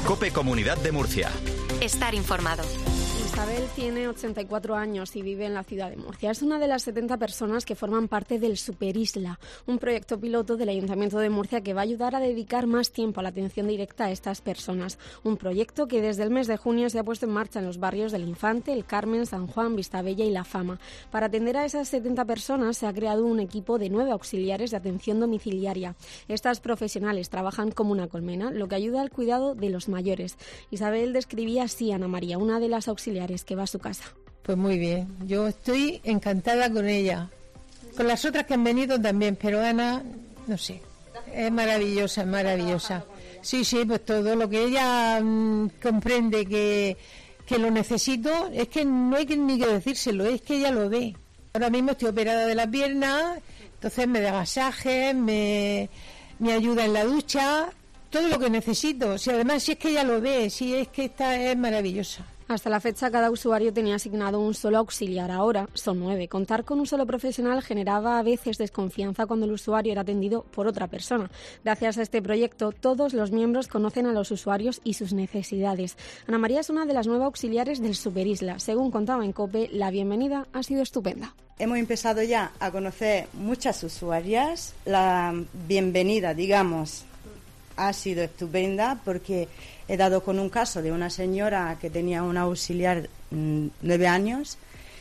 COPE Comunidad de Murcia. Estar informado. Isabel tiene 84 años y vive en la ciudad de Murcia. Es una de las 70 personas que forman parte del Superisla, un proyecto piloto del Ayuntamiento de Murcia que va a ayudar a dedicar más tiempo a la atención directa a estas personas. Un proyecto que desde el mes de junio se ha puesto en marcha en los barrios del Infante, El Carmen, San Juan, Vistabella y La Fama. Para atender a esas 70 personas se ha creado un equipo de 9 auxiliares de atención domiciliaria. Estas profesionales trabajan como una colmena, lo que ayuda al cuidado de los mayores. Isabel describía así a Ana María, una de las auxiliares que va a su casa. Pues muy bien, yo estoy encantada con ella, con las otras que han venido también, pero Ana, no sé, es maravillosa, maravillosa. Sí, pues todo lo que ella comprende que lo necesito, es que no hay ni que decírselo, es que ella lo ve. Ahora mismo estoy operada de la pierna, entonces me da masajes, me ayuda en la ducha, todo lo que necesito. Si además si es que ella lo ve, si es que esta es maravillosa. Hasta la fecha, cada usuario tenía asignado un solo auxiliar. Ahora son 9. Contar con un solo profesional generaba a veces desconfianza cuando el usuario era atendido por otra persona. Gracias a este proyecto, todos los miembros conocen a los usuarios y sus necesidades. Ana María es una de las 9 auxiliares del Superisla. Según contaba en COPE, la bienvenida ha sido estupenda. Hemos empezado ya a conocer muchas usuarias. La bienvenida, digamos, ha sido estupenda porque he dado con un caso de una señora que tenía un auxiliar 9 años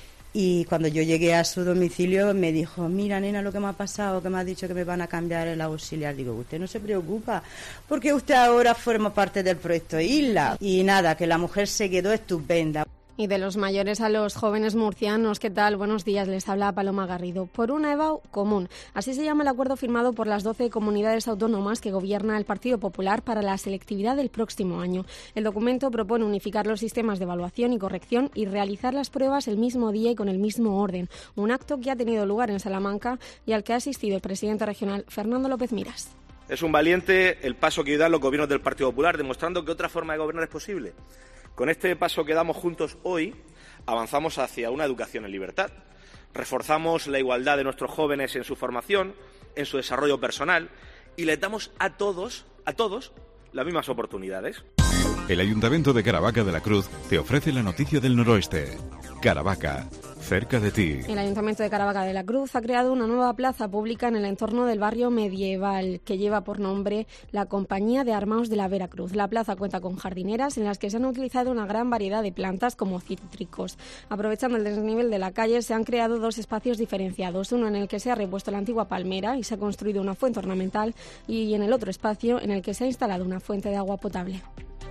y cuando yo llegué a su domicilio me dijo, mira nena lo que me ha pasado, que me ha dicho que me van a cambiar el auxiliar. Digo, usted no se preocupa porque usted ahora forma parte del proyecto Isla. Y nada, que la mujer se quedó estupenda. Y de los mayores a los jóvenes murcianos, ¿qué tal? Buenos días, les habla Paloma Garrido. Por una EBAU común. Así se llama el acuerdo firmado por las 12 comunidades autónomas que gobierna el Partido Popular para la selectividad del próximo año. El documento propone unificar los sistemas de evaluación y corrección y realizar las pruebas el mismo día y con el mismo orden. Un acto que ha tenido lugar en Salamanca y al que ha asistido el presidente regional Fernando López Miras. Es un valiente el paso que dan los gobiernos del Partido Popular, demostrando que otra forma de gobernar es posible. Con este paso que damos juntos hoy, avanzamos hacia una educación en libertad. Reforzamos la igualdad de nuestros jóvenes en su formación, en su desarrollo personal y les damos a todos, las mismas oportunidades. El Ayuntamiento de Caravaca de la Cruz te ofrece la noticia del noroeste. Caravaca, cerca de ti. El Ayuntamiento de Caravaca de la Cruz ha creado una nueva plaza pública en el entorno del barrio medieval que lleva por nombre la Compañía de Armaos de la Veracruz. La plaza cuenta con jardineras en las que se han utilizado una gran variedad de plantas como cítricos. Aprovechando el desnivel de la calle se han creado 2 espacios diferenciados, uno en el que se ha repuesto la antigua palmera y se ha construido una fuente ornamental y en el otro espacio en el que se ha instalado una fuente de agua potable.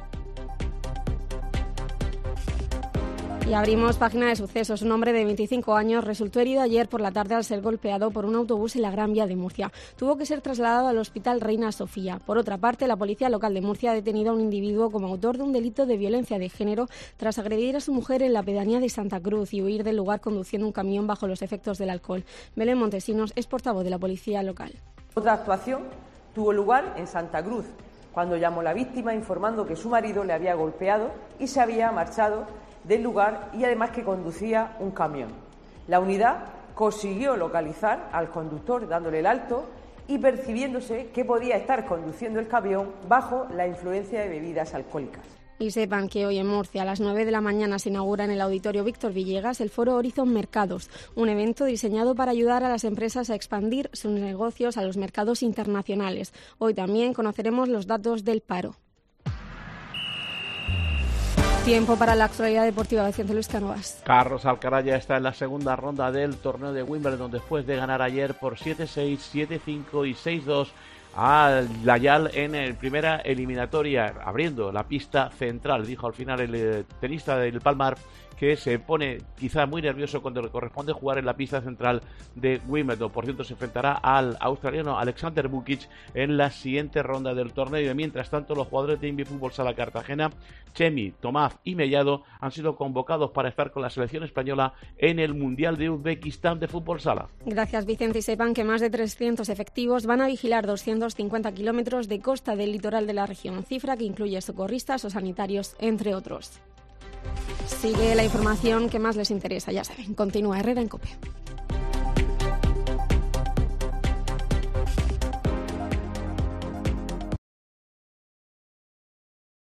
Y abrimos página de sucesos. Un hombre de 25 años resultó herido ayer por la tarde al ser golpeado por un autobús en la Gran Vía de Murcia. Tuvo que ser trasladado al Hospital Reina Sofía. Por otra parte, la Policía Local de Murcia ha detenido a un individuo como autor de un delito de violencia de género tras agredir a su mujer en la pedanía de Santa Cruz y huir del lugar conduciendo un camión bajo los efectos del alcohol. Belén Montesinos es portavoz de la Policía Local. Otra actuación tuvo lugar en Santa Cruz, cuando llamó la víctima informando que su marido le había golpeado y se había marchado del lugar y además que conducía un camión. La unidad consiguió localizar al conductor dándole el alto y percibiéndose que podía estar conduciendo el camión bajo la influencia de bebidas alcohólicas. Y sepan que hoy en Murcia a las 9 de la mañana se inaugura en el Auditorio Víctor Villegas el Foro Horizon Mercados, un evento diseñado para ayudar a las empresas a expandir sus negocios a los mercados internacionales. Hoy también conoceremos los datos del paro. Tiempo para la actualidad deportiva. Vicente Luis Cánovas. Carlos Alcaraz ya está en la segunda ronda del torneo de Wimbledon después de ganar ayer por 7-6, 7-5 y 6-2 a Layal en el primera eliminatoria, abriendo la pista central. Dijo al final el tenista del Palmar que se pone quizá muy nervioso cuando le corresponde jugar en la pista central de Wimbledon. Por cierto, se enfrentará al australiano Alexander Bukic en la siguiente ronda del torneo. Y mientras tanto, los jugadores de Invi Fútbol Sala Cartagena, Chemi, Tomás y Mellado, han sido convocados para estar con la selección española en el Mundial de Uzbekistán de Fútbol Sala. Gracias, Vicente. Y sepan que más de 300 efectivos van a vigilar 250 kilómetros de costa del litoral de la región, cifra que incluye socorristas o sanitarios, entre otros. Sigue la información que más les interesa, ya saben. Continúa Herrera en COPE.